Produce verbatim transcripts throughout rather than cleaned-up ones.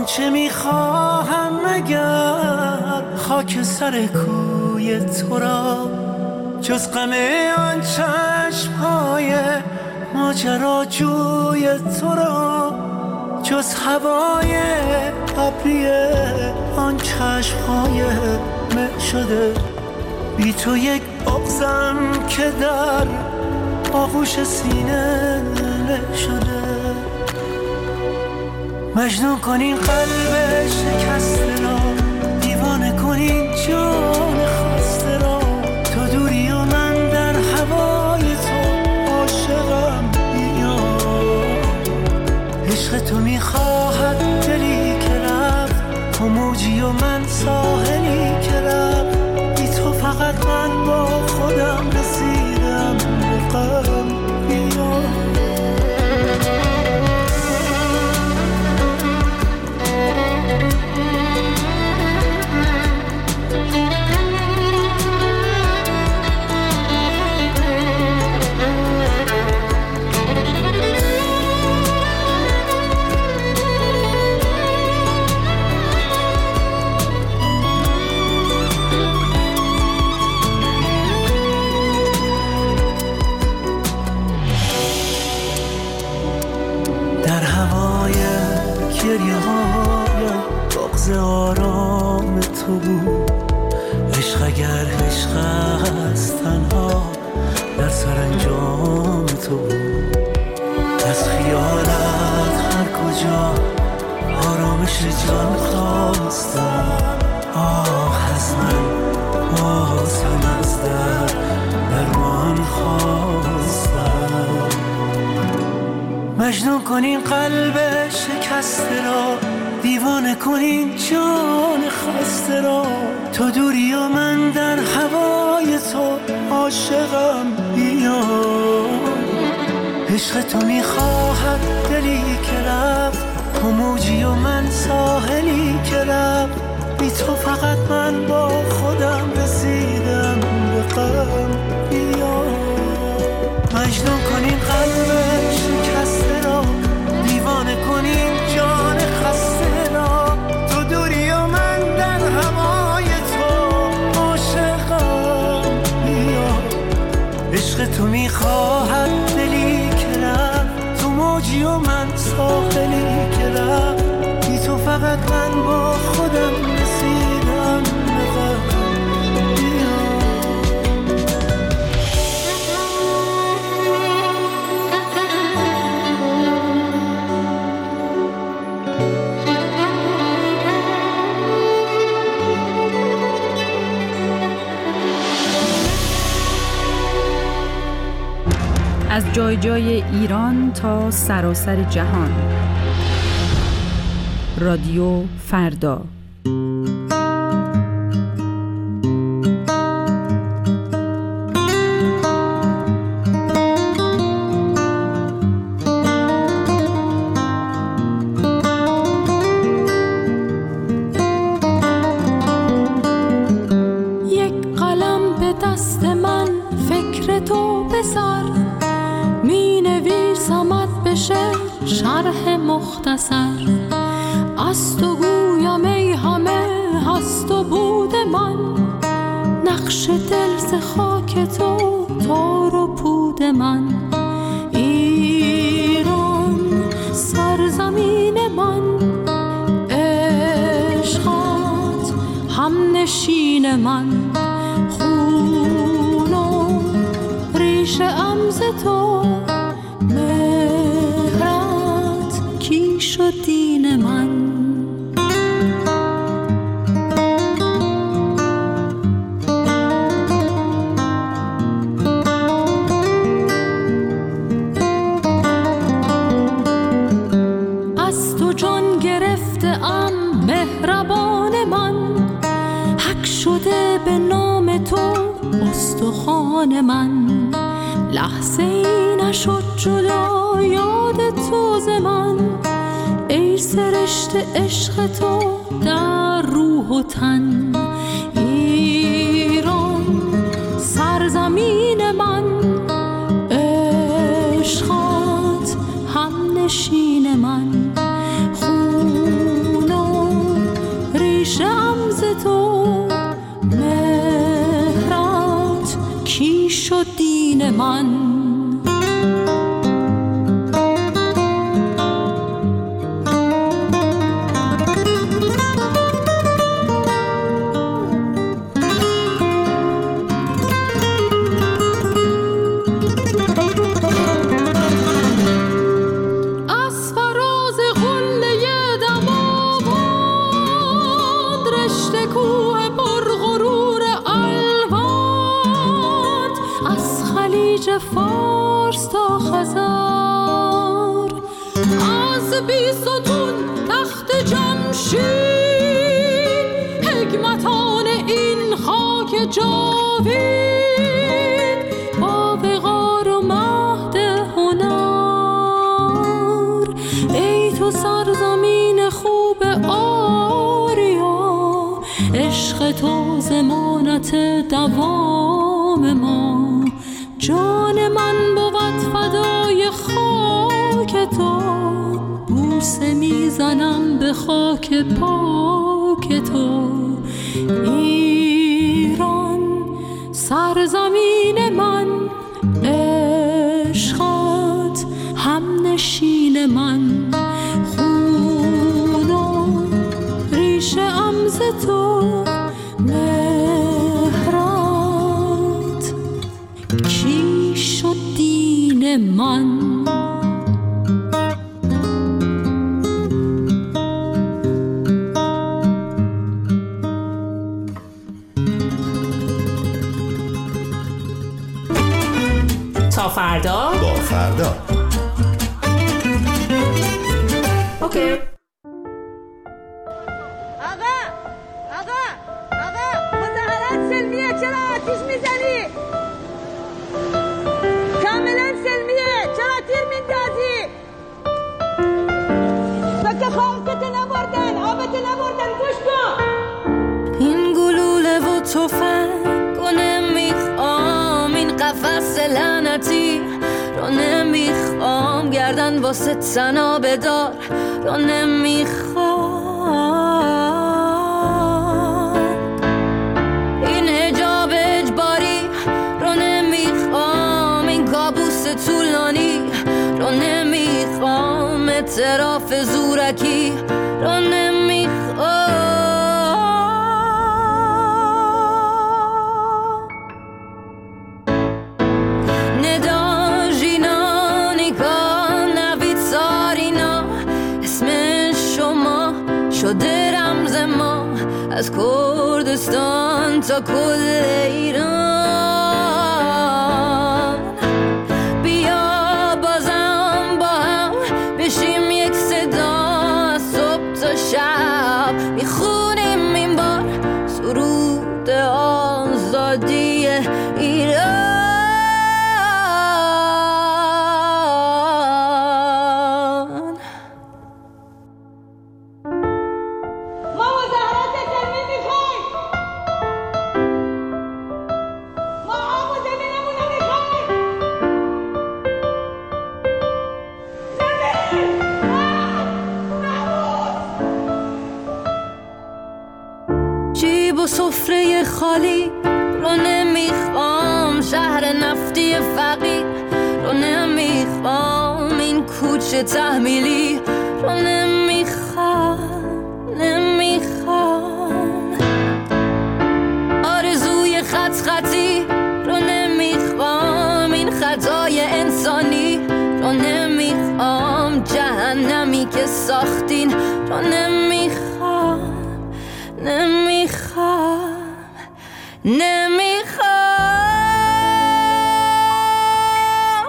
چه میخواهم مگر خاک سر کوی تو را، جز غم آن چشم‌های ماجراجوی تو را، جز هوای ابری آن چشم‌های مه شده. بی تو یک بغضم که در آغوش سینه له شده. مجنون کنین قلب شکسته را، دیوانه کنین جان خسته را. تو دوری و من در هوای تو عاشقم بیا. عشق تو میخواهد دلی که رفت، تو موجی و من ساحلی که رفت. بی تو فقط من با خودم رسیدم به غم بیا. آرام تو بود عشق، اگر عشق است تنها در سرانجام تو بود. از خیالت هر کجا آرامش جان خواستم. آه از من بازم از در درمان خواستم. مجنون کنین قلب شکسته را، دیوانه کنین جان خسته را. تو دوری و من در هوای تو عاشقم بیا. عشق تو میخواهد دلی که رفت، تو موجی و من ساحلی که رفت. بی تو فقط من با خودم رسیدم به غم بیا. مجنون کنین قلب شکسته را، دیوانه کنین جان خسته را. تو دوری و من در هوای تو عاشقم بیا. عشق تو میخواهد دلی که رفت، تو موجی و من ساحلی که رفت. بی تو فقط من با خودم رسیدم به غم بیا. از جای جای ایران تا سراسر جهان. رادیو فردا. یک قلم به دست من، فکر تو به سر، می نویسمت به شعر شرح مختصر. از تو گویم ای همه هست و بود من، نقش دل ز خاک تو تار و پود من. ایران سرزمین من، عشقات هم نشین من. خون و ریشه ام ز تو، مهرت کیش و دین من. از تو جان گرفته ام مهربان من، حک شده به نام تو استخوان من. لحظه ای نشد جدا یاد تو ز من، ای سرشت عشق تو در روح و تن. ایران سرزمین من، عشقات هم نشین من. خون و شد دین من؟ فارس تا خزر، از بیستون تخت جمشید، حکمتان این خاک جاوید، با وقار و مهد هنر. ای تو سرزمین خوب آریا، عشق تو ضمانت دوام ما. جان من بود فدای خاک تو، بوسه میزنم به خاک پاک تو. ایران سرزمین من، عشقت هم نشین من. خون و ریشه ام ز تو، مهرت کی شد دین من؟ تا فردا با فردا. اوکی. آقا آقا آقا مظاهرات سلمیه، چرا آتیش میزنی؟ کاملا سلمیه، چرا تیر میندازی؟ بکه خاکت نبردن، آبت نبردن، گوش کن. این گلوله و تفنگ و نمیخوام، این قفس لعنتی رو نمیخوام، گردن واسه تنا بدار رو نمیخوام، این حجاب اجباری رو نمیخوام، این کابوس طولانی رو نمیخوام، اعتراف زورکی رو نمیخوام. شده رمز ما از کردستان تا کل ایران. بیا بازم با هم بشیم یک صدا، از صبح تا شب میخونیم این بار سرود آزادی ایران. و سفره خالی رو نمیخوام، شهر نفتی فقیر رو نمیخوام، این کوچه تحمیلی رو نمیخوام نمیخوام، آرزوی خط خطی رو نمیخوام، این خطای انسانی رو نمیخوام، جهنمی که ساختین رو نمیخوام نمیخوام نمیخوام.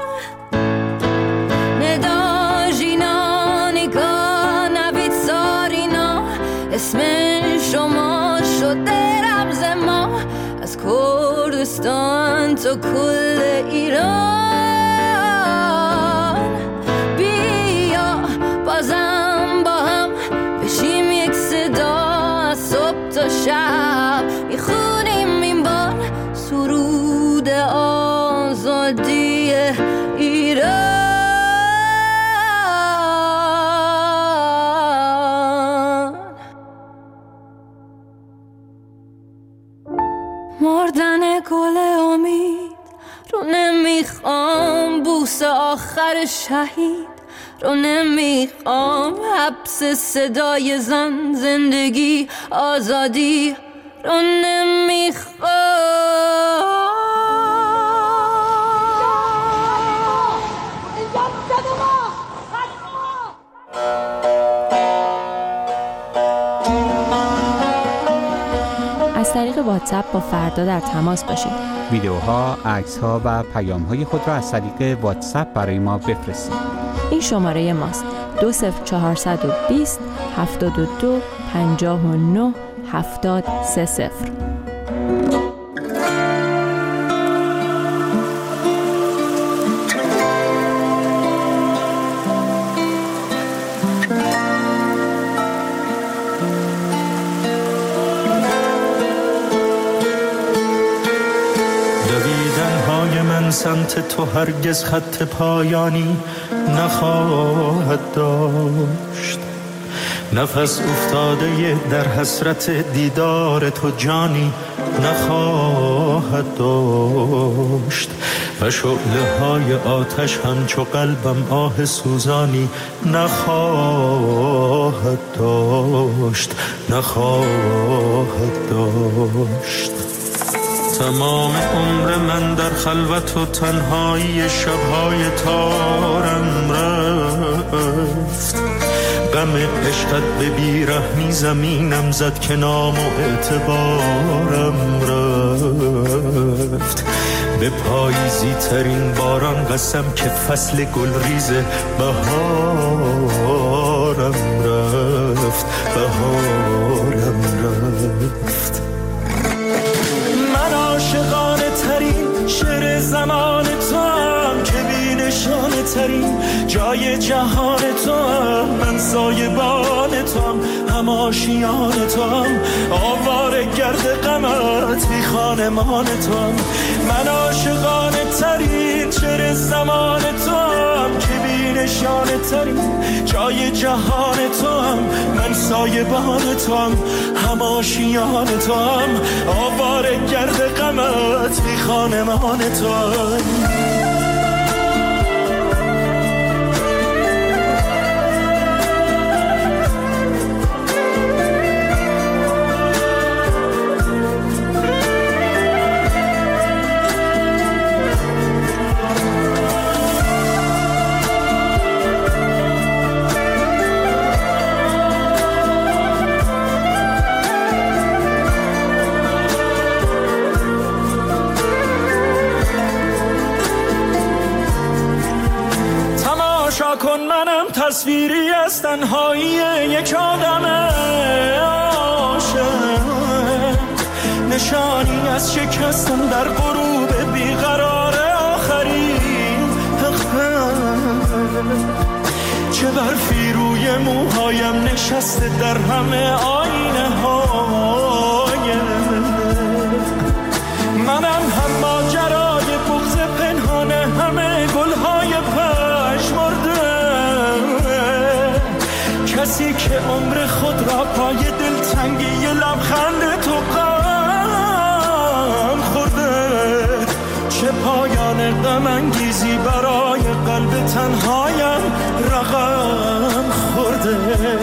ندا جینانی که نوید سارینا، اسم شما شده رمز ما از کردستان تا کل ایران. بیا بازم با هم بشیم یک صدا، از صبح تا شب میخونیم این بار سرود آزادی ایران. مردن گل امید رو رو نمیخوام، بوس آخر شهید رو نمیخوام، حبس صدای زن، زندگی آزادی رو نمیخوام. از طریق واتساپ با فردا در تماس باشید. ویدیوها، عکس‌ها و پیام‌های خود را از طریق واتساپ برای ما بفرستید. این شماره ماست: دو صفر چهارصد و بیست هفتاد و دو پنجاه و نه هفتاد سه صفر. سمت تو هرگز خط پایانی نخواهد داشت، نفس افتاده در حسرت دیدار تو جانی نخواهد داشت، و شعله های آتش همچو قلبم آه سوزانی نخواهد داشت نخواهد داشت. تمام عمر من در خلوت و تنهایی شبهای تارم رفت، غم عشقت به بیرحمی زمینم زد که نام و اعتبارم رفت، به پاییزی ترین باران قسم که فصل گلریز بهارم رفت بهارم رفت. عاشقانه ترین شعر زمان تو هم که بی نشانه ترین جای جهان تو هم، من سایبان تو هم، هم آشیان تو هم، آواره گرد غمت بی خانمان تو هم. من عاشقانه ترین شعر زمان تو هم که بی نشانه ترین جای جهان تو هم، من سایبان تو هم، هم آشیان تو هم، آواره گرد غمت بی خانمان تو هم. کن منم تصویری از تنهایی یک آدم عاشق، نشانی از شکستن در غروب بیقرار آخرین چه برفی روی موهایم نشسته در همه آینه های منم، هم ماجرای بغض پنهان همه گلهای پژمرده، کسی که عمر خود را پای دلتنگی لبخند تو غم خورده، چه پایان غم انگیزی برای قلب تنهایم رقم خورده.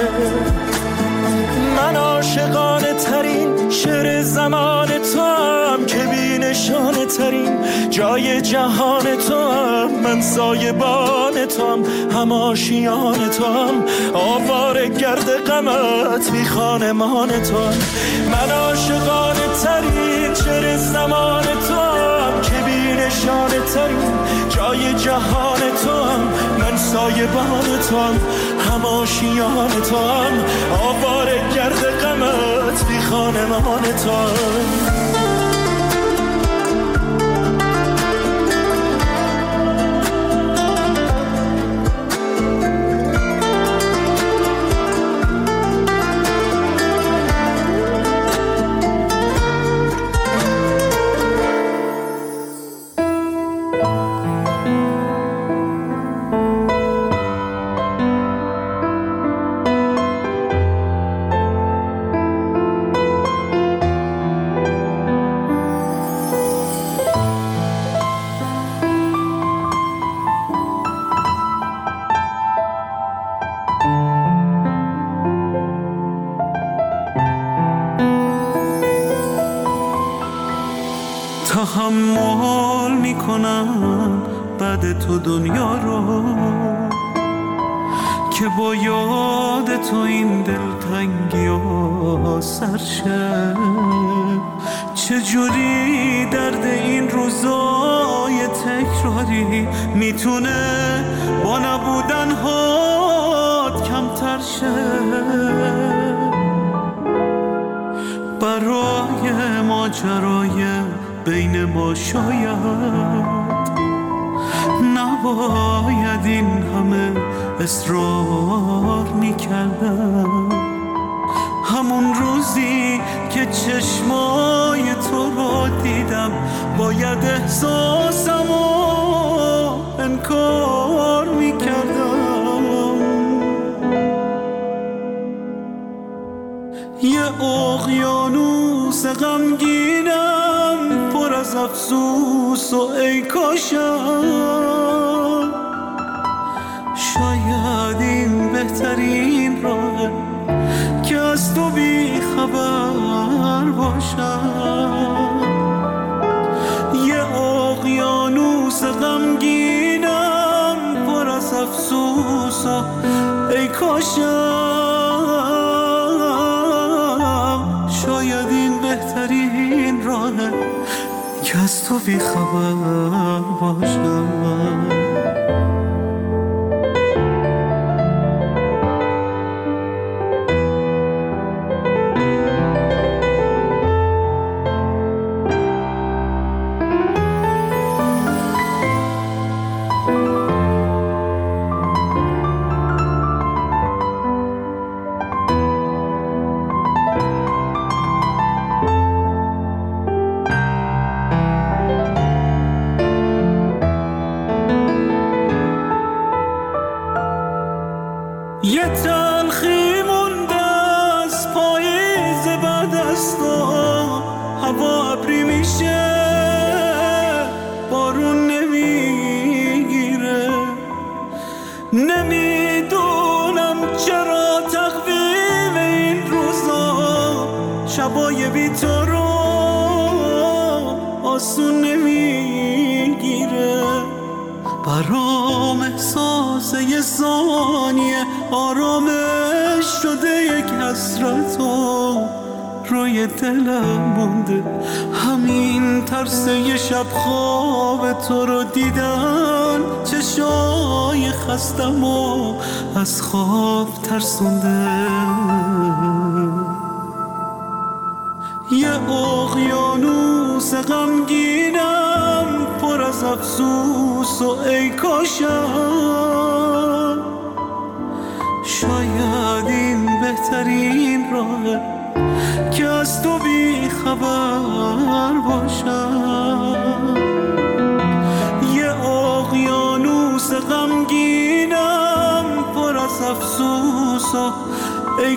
من عاشقانه ترین شعر زمان تو هم که بی نشانه ترین جای جهان تو هم، من سایبان تو هم، هم آشیان تو هم، آواره گرد غمت بی خانمان تو هم. من عاشقانه ترین شعر زمان تو هم که بی نشانه ترین جای جهان تو هم، من سایبان تو هم، هم آشیان تو هم، آواره گرد غمت بی خانمان تو هم. بد تو دنیا رو، که با یاد تو این دلتنگی ها سرشه. چجوری درد این روزای تکراری میتونه با نبودن هات کمتر شه. برای ماجرای بین ما شاید نباید این همه اصرار میکردم. همون روزی که چشمای تو رو دیدم باید احساسمو انکار میکردم. یه اقیانوس غمگینم پر از افسوس و ای کاشم شاید این بهترین راهه که از تو بی خبر باشم. یه اقیانوس غمگینم پر از افسوس و ای کاشم شاید این بهترین راهه که از تو بی خبر باشم. یه تلخی مونده از پاییز بعد از تو، هوا ابری میشه بارون نمیگیره. نمیدونم چرا تقویم این روزا شبای بی تو رو آسون نمیگیره. برام احساس یه ثانیه آرامش شده یک حسرتو روی دلم مونده. همین ترس یه شب خواب تو رو دیدن چشای خستم و از خواب ترسونده. یه اقیانوس غمگینم پر از افسوس و ای کاشم شاید این بهترین راهه که از تو بی خبر باشم. یه اقیانوس غمگینم پر از افسوس و ای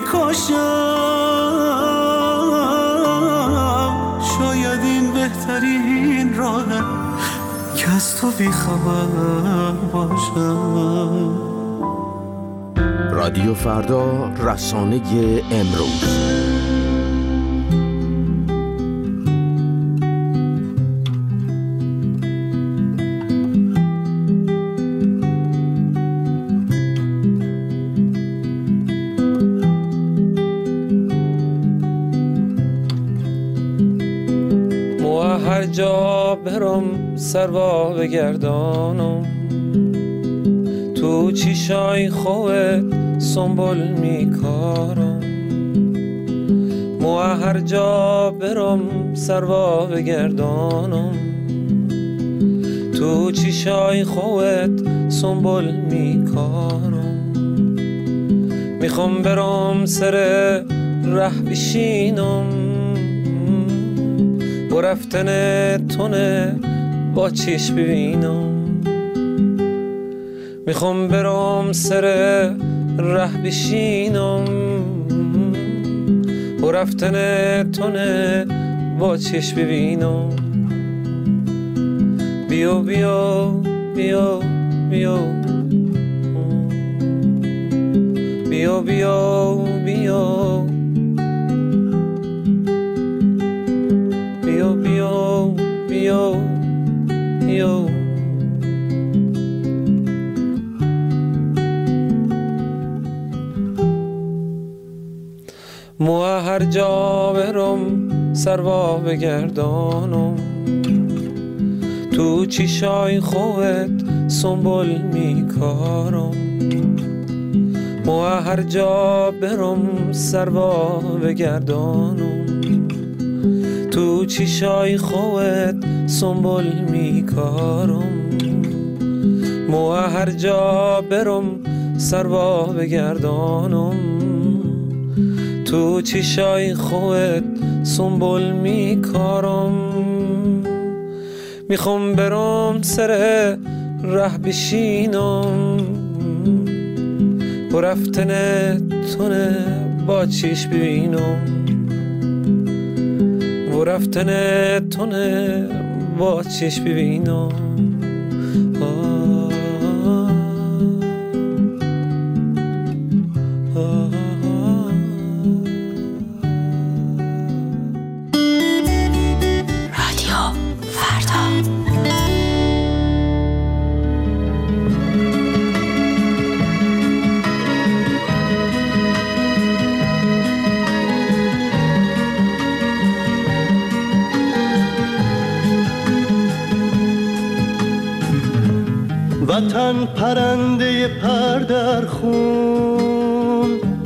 کاشم شاید این بهترین راهه که از تو بی خبر باشم. رادیو فردا، رسانه امروز. هر جا برم سروا بگردانم تو چیشای خوت سنبول میکارم. مو هر جا برم سروا بگردانم تو چیشای خوت سنبول میکارم. میخوام برم سر ره بشینم و رفتن تونه با چیش ببینم. میخوام برم سر ره بشینم و رفتن تونه با چیش ببینم. بیا بیا بیا بیا بیا بیا بیا بیا بیا بیا بیا مو هر جا برم سروا بگردانم، تو چیشای خوت سنبول میکارم. مو هر جا برم سروا بگردانم، تو چیشای خوت سنبول میکارم. مو هر جا برم سروا بگردانم، تو چیشای خوت سنبول میکارم. میخوام برم سر ره بشینم، و رفتن تونه با چیش ببینم، و رفتن تونه با چیش ببینم. وطن پرنده پر در خون،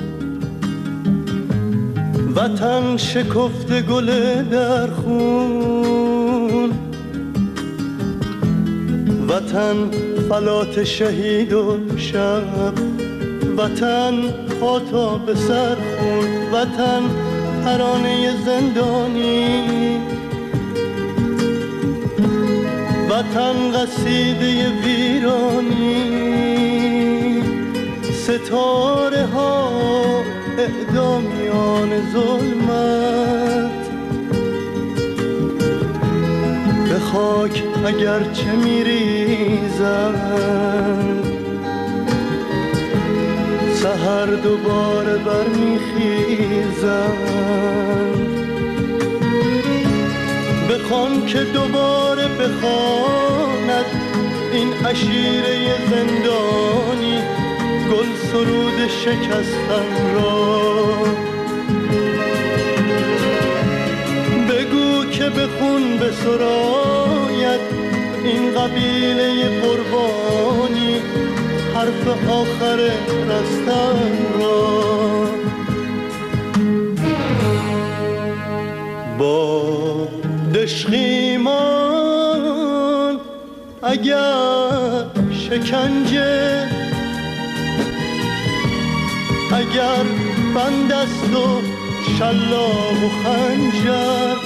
وطن شکفته گل در خون، وطن فلات شهید و شب، وطن پا تا به سر خون، وطن ترانه زندانی، وطن قصیده ویرانی، ستاره ها اعدامیان ظلمت، به خاک اگرچه میریزند، سحر دوباره برمیخیزند. بخوان که دوباره بخواند این عشیره زندانی گل سرود شکستن را. بگو که به خون بسراید این قبیله قربانی حرف آخر رستن را. با دشخیمان اگر شکنجه، اگر بند است و شلاق و خنجر،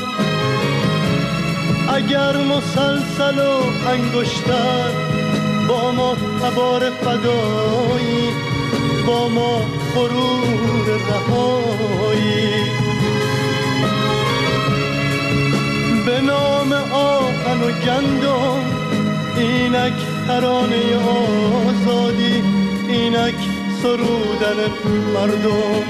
اگر مسلسل و انگشتر، با ما تبار فدایی، با ما غرور رهایی. به نام آهن و گندم اینک ترانه آزادی، اینک سرودن مردم.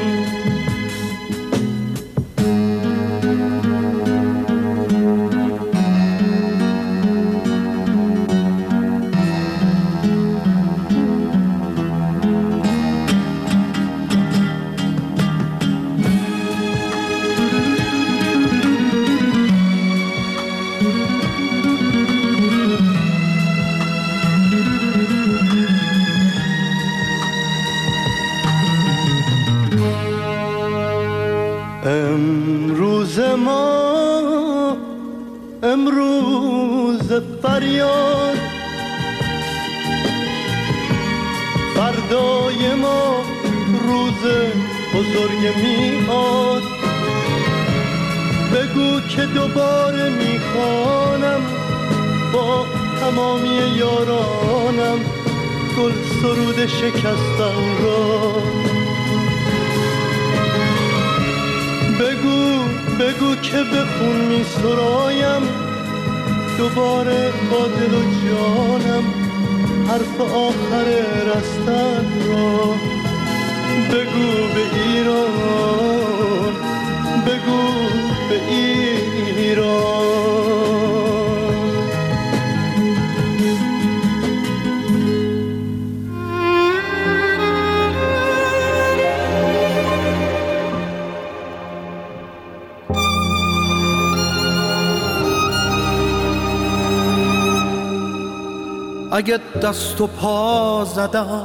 امروز ما امروز فریاد، فردای ما روز بزرگ میاد. بگو که دوباره میخوانم با تمامی یارانم گل سرود شکستن را. بگو بگو که به خون می سرایم دوباره با دل و جانم حرف آخر رستن را. بگو به ایران، بگو به ایران. اگه دست و پا زدم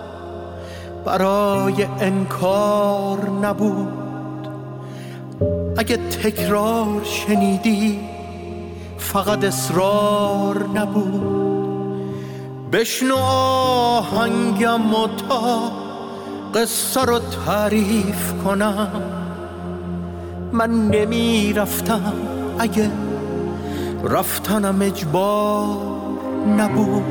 برای انکار نبود، اگه تکرار شنیدی فقط اصرار نبود. بشنو آهنگم و تا قصه رو تعریف کنم، من نمی رفتم اگه رفتنم اجبار نبود.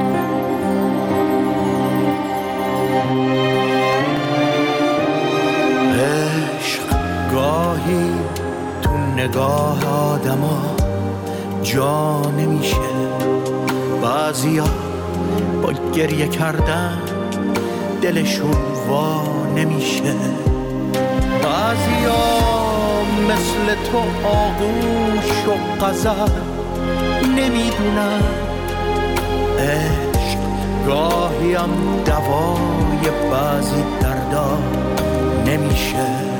عشق گاهی تو نگاه آدما جا نمیشه، بعضیا با گریه کردن دلشون وا نمیشه، بعضیا مثل تو آغوش و غزل نمیدونن. عشق گاهی هم دوای بعضی دردا نمیشه.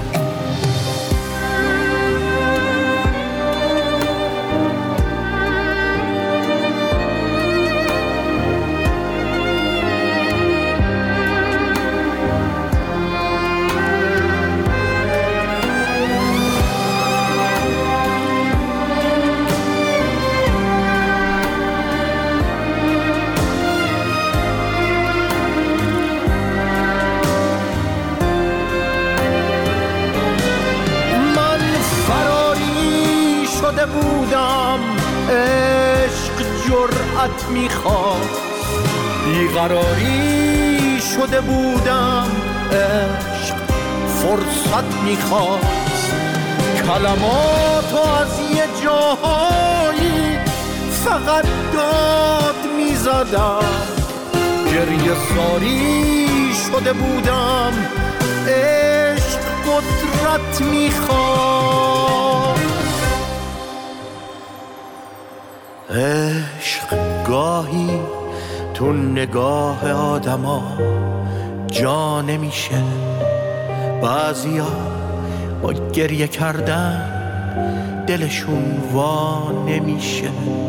بودم عشق جرأت میخواست، بیقراری شده بودم عشق فرصت میخواست، کلماتو از یه جاهایی فقط داد میزدم، گریه ساری شده بودم عشق قدرت میخواست. عشق گاهی تو نگاه آدما جا نمیشه، بعضیا با گریه کردن دلشون وا نمیشه،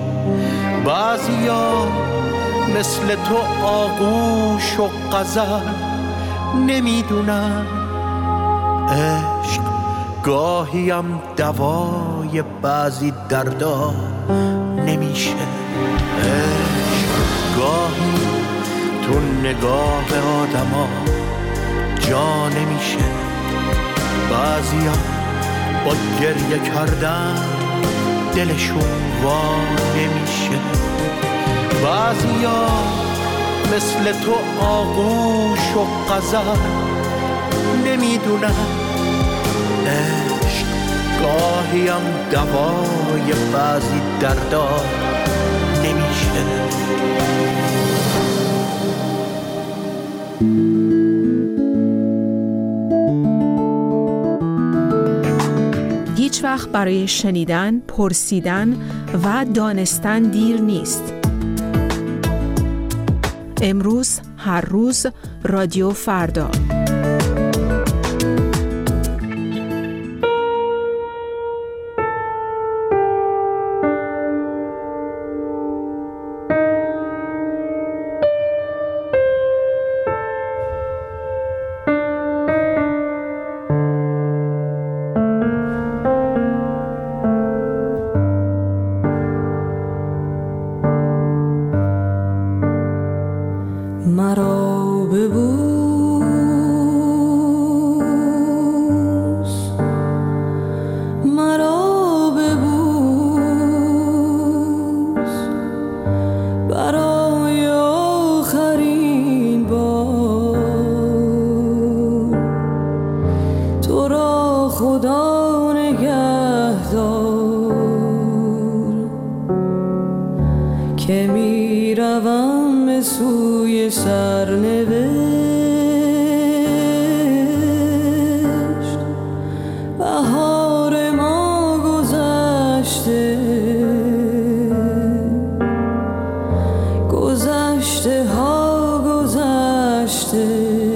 بعضیا مثل تو آغوش و غزل نمیدونن. عشق گاهی هم دوای بعضی دردا نمیشه. عشق گاهی تو نگاه آدما جا نمیشه، بعضیا با گریه کردن دلشون وا نمیشه، بعضیا مثل تو آغوش و غزل نمیدونن. عشق گاهی هم دوای بعضی دردا نمیشه. هیچ وقت برای شنیدن، پرسیدن و دانستن دیر نیست. امروز، هر روز، رادیو فردا. مرا ببوس، مرا ببوس، برای آخرین بار. تو را خدا نگهدار که می روم به سوی سرنوشت. بهار ما گذشته، گذشته ها گذشته،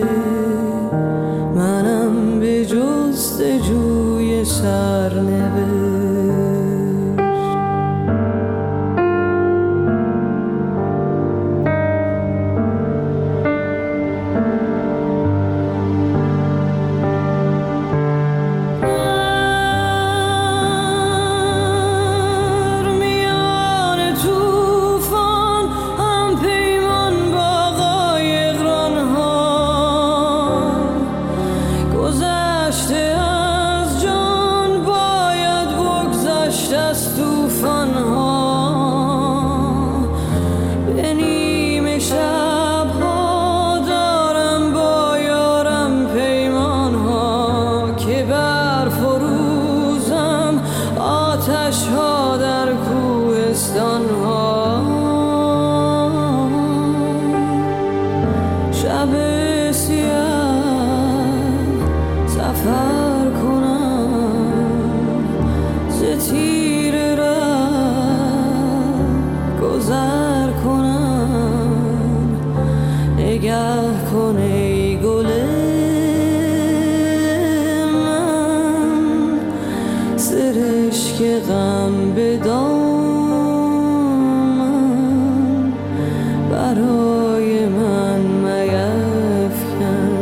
منم به جستجوی سرنوشت. نگه کن ای گل من، سرشک غم به دامن برای من میفکن.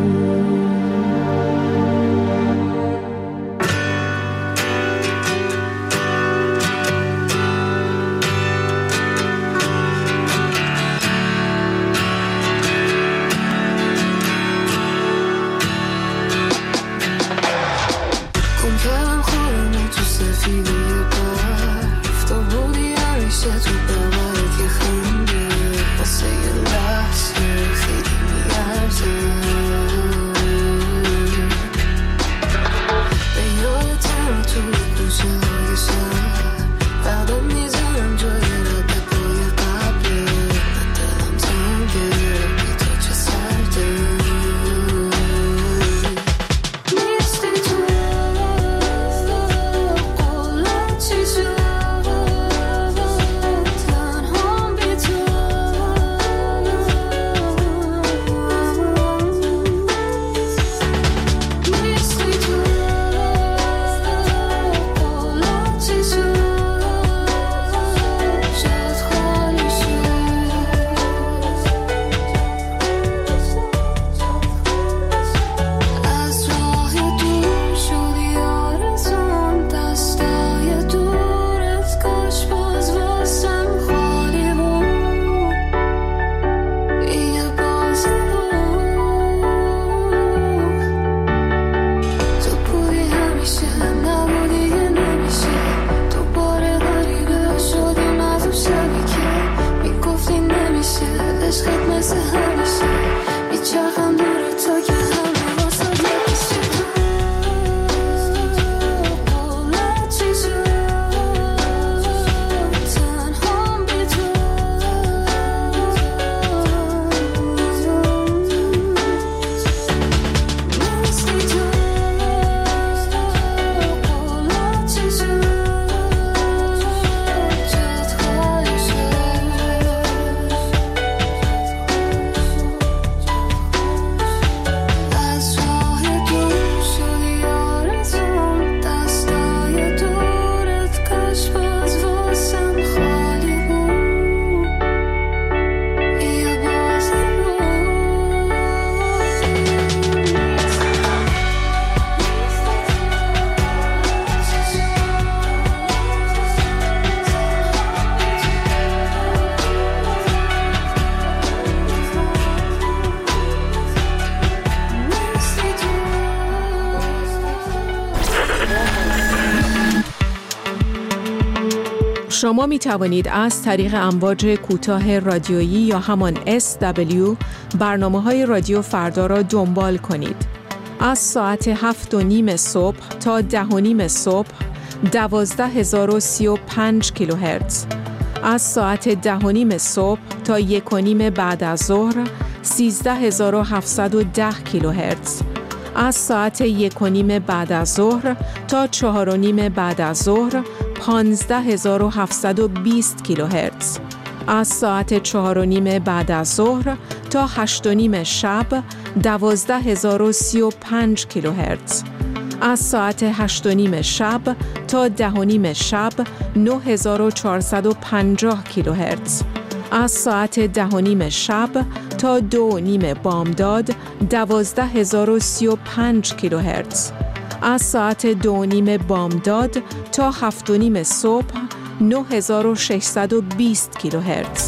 شما می توانید از طریق امواج کوتاه رادیویی یا همان اس دبلیو برنامه‌های رادیو فردا را دنبال کنید. از ساعت هفت و نیم صبح تا ده و نیم صبح دوازده هزار و سی و پنج کیلوهرتز، از ساعت ده و نیم صبح تا یک و نیم بعد از ظهر سیزده هزار و هفتصد و ده کیلوهرتز، از ساعت یک و نیم بعد از ظهر تا چهار و نیم بعد از ظهر پانزده هزار و هفتصد و بیست کیلوهرتز، از ساعت چهار و نیم بعد از ظهر تا هشت و نیم شب دوازده هزار و سی و پنج کیلوهرتز، از ساعت هشت و نیم شب تا ده و نیم شب نه هزار و چهارصد و پنجاه کیلوهرتز، از ساعت ده و نیم شب تا دو و نیم بامداد دوازده هزار و سی و پنج کیلوهرتز، از ساعت دو و نیم بامداد تا هفت و نیم صبح نه هزار و ششصد و بیست کیلوهرتز.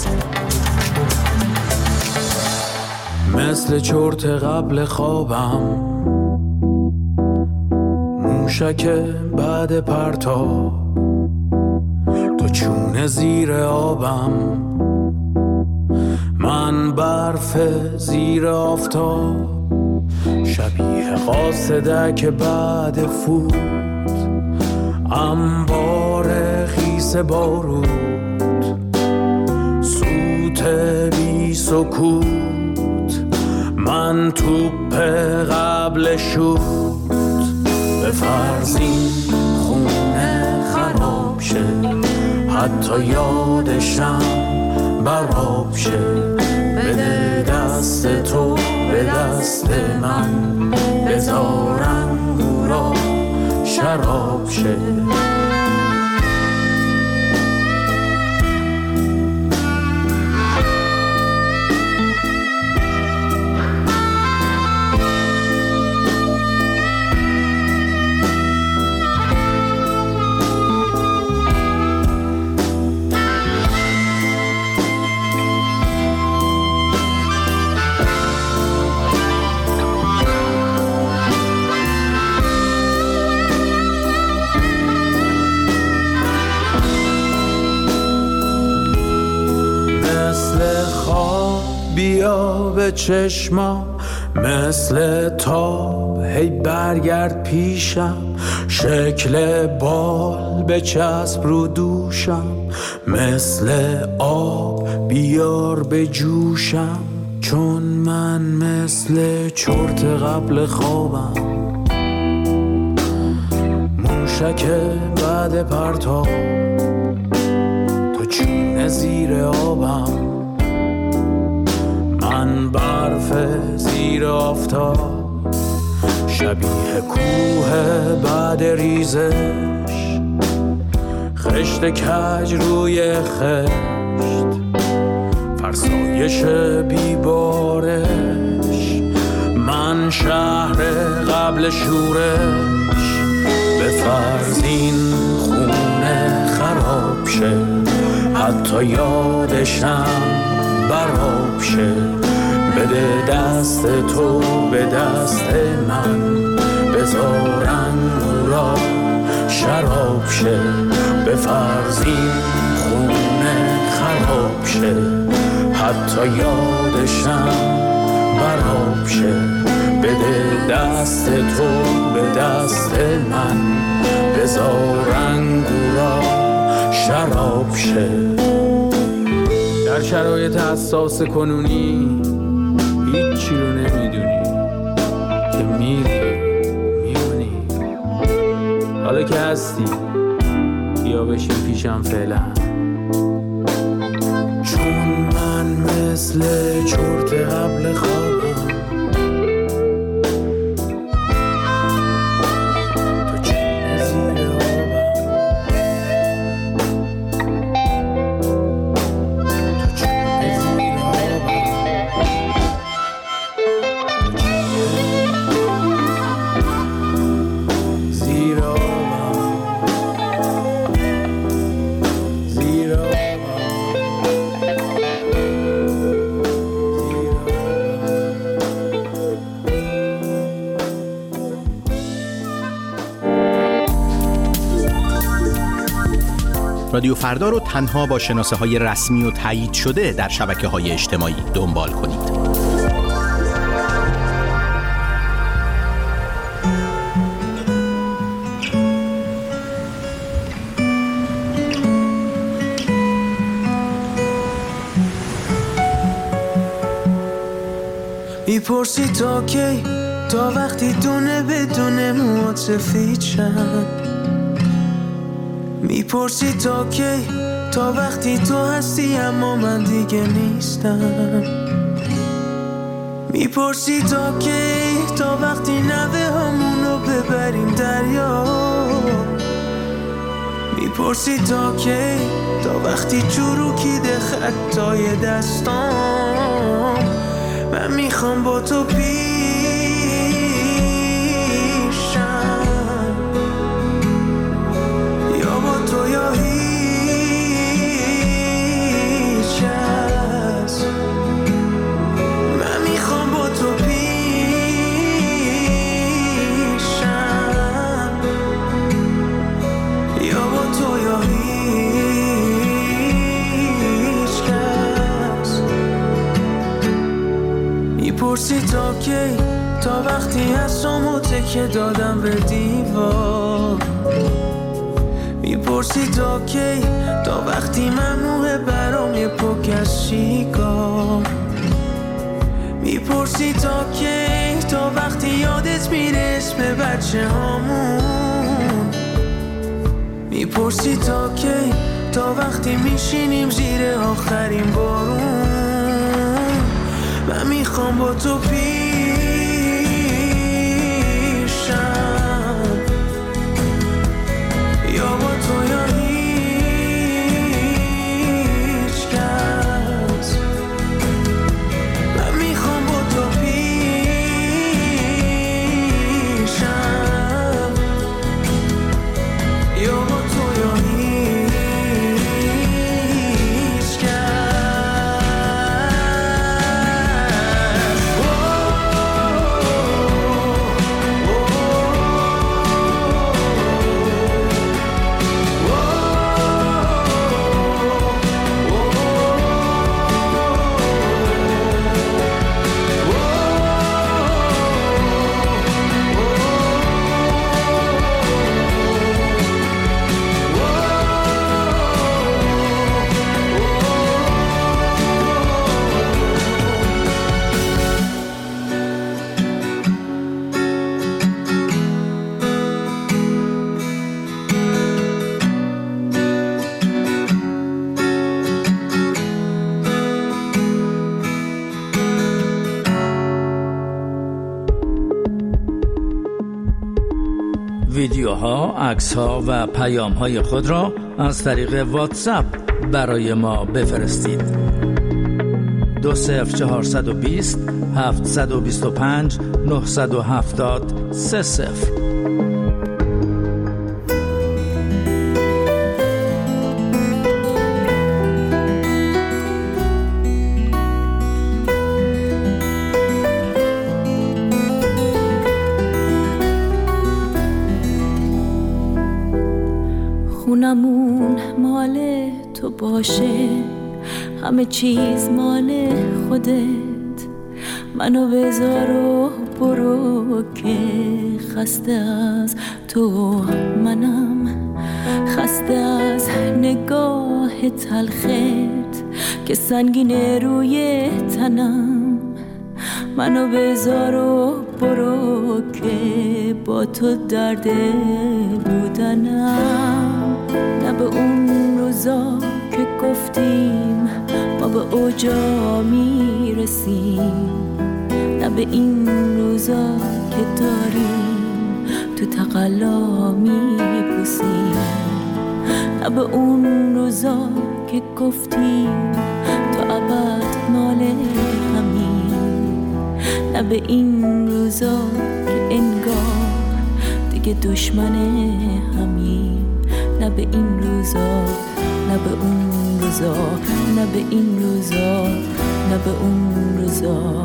مثل چرت قبل خوابم، موشک بعد پرتاب، تو چون زیر آبم، من برف زیر آفتاب، شبیه قاصدک بعد فوت، انبار خیس بارود، سوت بی سکوت، من توپ قبل شوت، به فرضین خونه خراب شه، حتی یادشم براب شه، بده دست خراب شه. بیا به چشمام مثل تاب، هی برگرد پیشم، شکل بال به چسب رو دوشم، مثل آب بیار به جوشم، چون من مثل چرت قبل خوابم، موشک بعد پرتاب، تو چون زیر آبم، من برف زیر آفتاب، شبیه کوه بعد ریزش، خشت کج روی خشت، فرسایش بیبارش، من شهر قبل شورش، به فرض این خونه خراب شه، حتی یادشم براب شه، بده دست تو به دست من، بذار انگورا شراب شه، به فرض این خونه خراب شه، حتی یادشم براب شه، بده دست تو به دست من، بذار انگورا شراب شه. در شرایط حساس کنونی هیچی رو نمیدونی که میری میمونی، حالا که هستی بیا بشین پیشم فعلا، چون من مثل چرت قبل خوابم، رادیو فردا رو تنها با شناسه های رسمی و تایید شده در شبکه های اجتماعی دنبال کنید. میپرسی تا کی، تا وقتی دونه بدونه موات سفید شن، میپرسی تا کی، تا وقتی تو هستی اما من دیگه نیستم، میپرسی تا کی، تا وقتی نوه همونو ببریم دریا، میپرسی تا کی، تا وقتی چروکیده خطای دستام، من میخوام با تو پیشم، یا با تو یا هیچ کس، من میخوام با تو پیشم، یا با تو یا هیچ کس. میپرسی تا کی، تا وقتی هستم تکه دادم به دیوار، میپرسی تا کی، تا وقتی ممنوعه برام یه پک از شیکار، میپرسی تا کی، تا وقتی یادت میره اسم بچه هامون، میپرسی تا کی، تا وقتی میشینیم زیر آخرین بارون، من میخوام با تو پیشم، ویدیوها، عکس‌ها و پیام‌های خود را از طریق واتساپ برای ما بفرستید. دو صفر چهارصد و بیست هفتصد و بیست و پنج نهصد و هفتاد سه صفر. خونمون مال تو باشه، همه چیز مال خودت، منو بذار و برو که خسته از تو منم، خسته از نگاه تلخت که سنگینه روی تنم، منو بذار و برو که با تو درد بودنم، نه به اون روزا که گفتیم ما به اوجا میرسیم، نه به این روزا که داریم تو تقلا میپوسیم، نه به اون روزا که گفتیم تو ابد مال همین، نه به این روزا که انگار دیگه دشمن همین، نه به این روزا، نه به اون روزا، نه به این روزا، نه به اون روزا.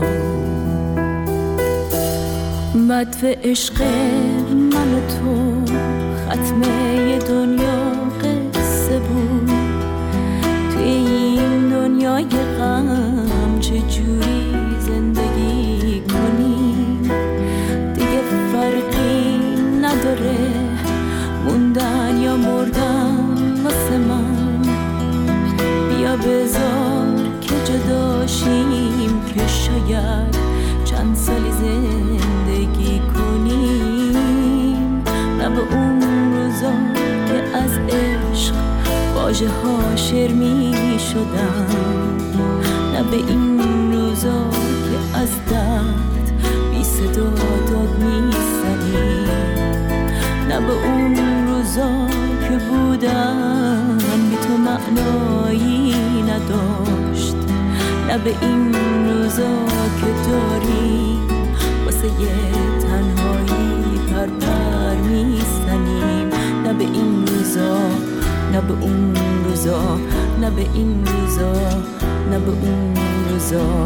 مدفع عشق من و تو ختمه دنیا قصه بود، توی این دنیای غم چجوری زندگی کنی، دیگه فرقی نداره موندن یا مردن واسه من، بیا بذار که جداشیم که شاید چند سالی زندگی کنیم، نه به اون روزا که از عشق واژه ها شعر می شدن، نه به این روزا که از درد بی صدا داد می زنیم، نه به اون روزا که بودن بی تو معنایی نداشت، نه به این روزا که داریم واسه یه تنهایی پر پر میزنیم، نه به این روزا، نه به اون روزا، نه به این روزا، نه به اون روزا.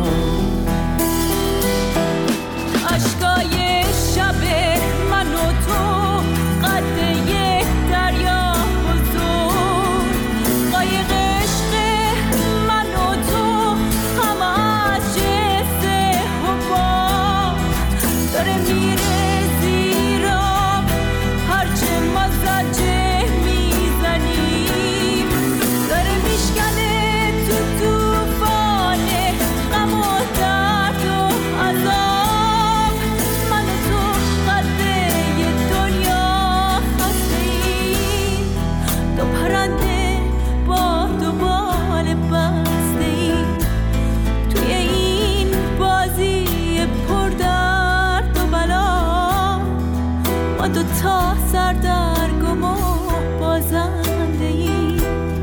عشقای شب من و تو قد یک دریا بزرگ، قایق عشق من و تو همه از جنس حباب داره میره زیر آب، هرچه ما زجه میزنیم داره میشکنه تو توفان غم و درد و عذاب، من و تو قده یه دنیا خسته‌ایم، دو پرنده با دو بال بسته‌ایم توی این بازی پر درد و بلا، ما دو تا سردرگم و بازنده‌ایم.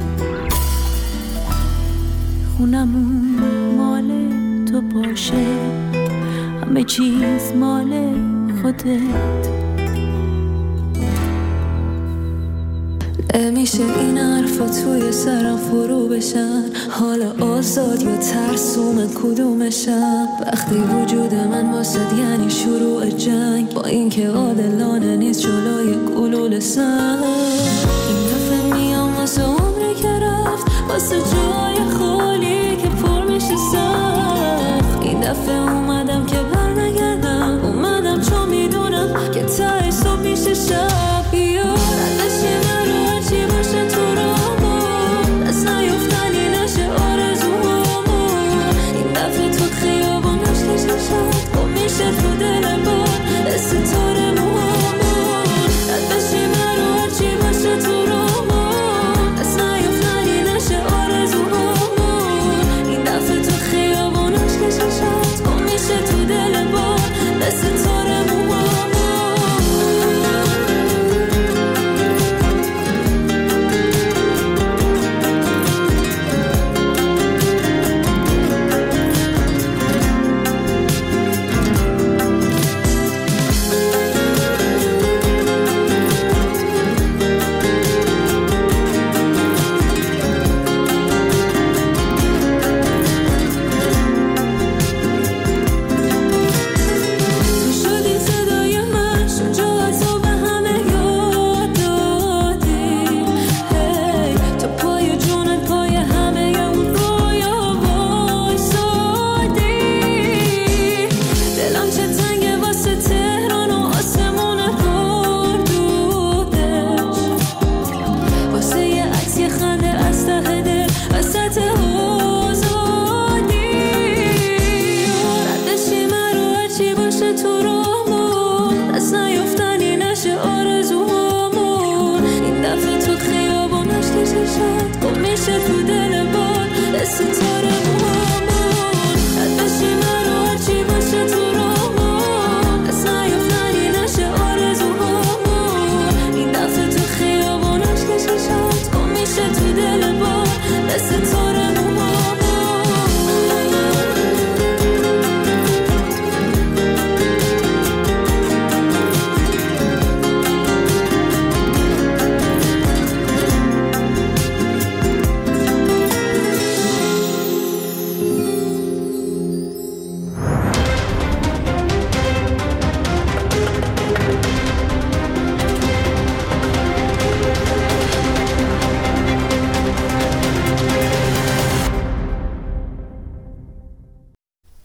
خونمون مال تو باشه، همه چیز مال خودت، نمیشه این حرفا توی سرم فرو بشن، حالا آزاد یا ترسوم کدومشم، وقتی وجود من واسد یعنی شروع جنگ، با اینکه عادلانه نیست جلوی گلوله سنگ، این دفعه میام واسه عمری که رفت، واسه جای خالی که پر میشه سخت، این دفعه اومدم که بر نگردم، اومدم چون میدونم که ته صبح میشه شب، بیا ردش من رو هرچی باشه تو رامون، دست نیفتنی نشه آرزومون، این دفعه تو خیابون نشکش نشد